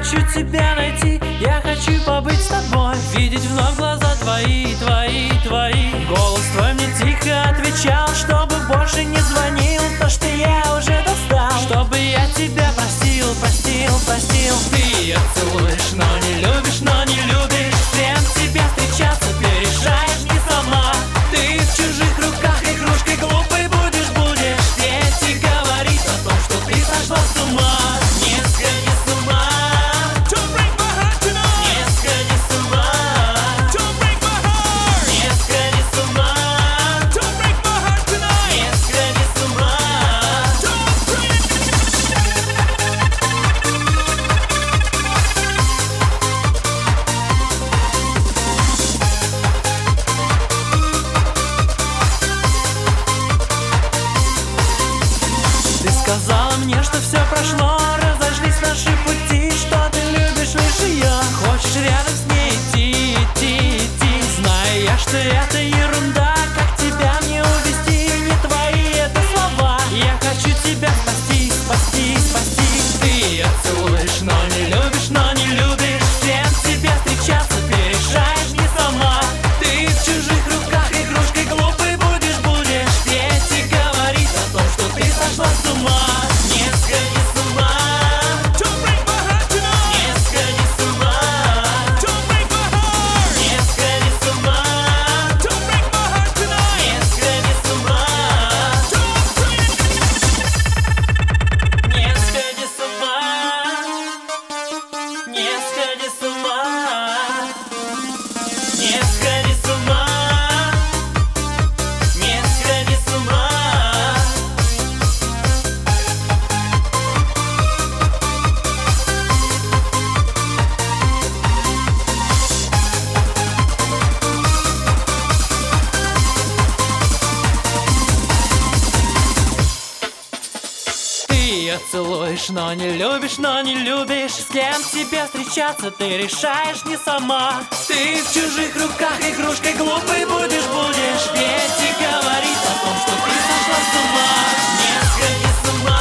хочу тебя найти, я хочу побыть с тобой, видеть вновь глаза твои, твои, твои. Голос твой мне тихо отвечал, чтобы больше не звонил, то, что я уже достал, чтобы я тебя простил, простил, простил. Ты ее целуешь, но не любишь, но не любишь. С кем тебе встречаться, ты решаешь не сама. Ты в чужих руках игрушкой глупой будешь, будешь. Ветер говорит о том, что ты сошла с ума. Не сходи с ума. Don't break my heart tonight. Не сходи с ума. Don't break my heart. Не сходи с ума. Don't break my heart tonight. Не сходи с ума. Don't break. Ты сказала мне, что все прошло, разошлись наши пути, что ты любишь лишь ее, хочешь рядом с ней идти, идти, идти. Знаю я, что это ерунда, как тебя мне увести, не твои это слова. Я хочу тебя спасти, спасти, спасти. Ты ее целуешь, но не любишь, но не любишь. С кем тебе встречаться, ты решаешь не сама. Ты в чужих руках игрушкой глупой будешь, будешь. Ветер говорит о том, что ты сошла с ума. Не сходи с ума. Don't break my heart tonight. Не сходи с ума. Don't break my heart. Не сходи с ума. Don't break my heart tonight. Не сходи с ума. Don't break. Не сходи с ума. Не сходи с ума. Не сходи с ума. Не сходи с ума. Ты ее целуешь, но не любишь, но не любишь. С кем тебе встречаться, ты решаешь не сама. Ты в чужих руках игрушкой глупой будешь, будешь. Ветер говорит о том, что ты сошла с ума. Не сходи с ума.